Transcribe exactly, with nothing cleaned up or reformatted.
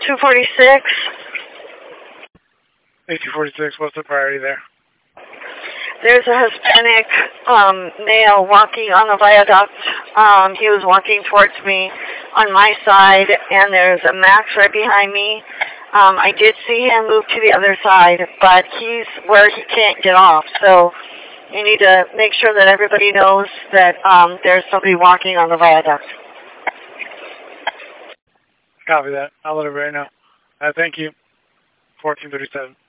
two forty-six. A two forty-six, what's the priority there? There's a Hispanic um, male walking on the viaduct. Um, he was walking towards me on my side, and there's a Max right behind me. Um, I did see him move to the other side, but he's where he can't get off. So you need to make sure that everybody knows that um, there's somebody walking on the viaduct. Copy that. I'll let everybody know. Uh, thank you. fourteen thirty-seven.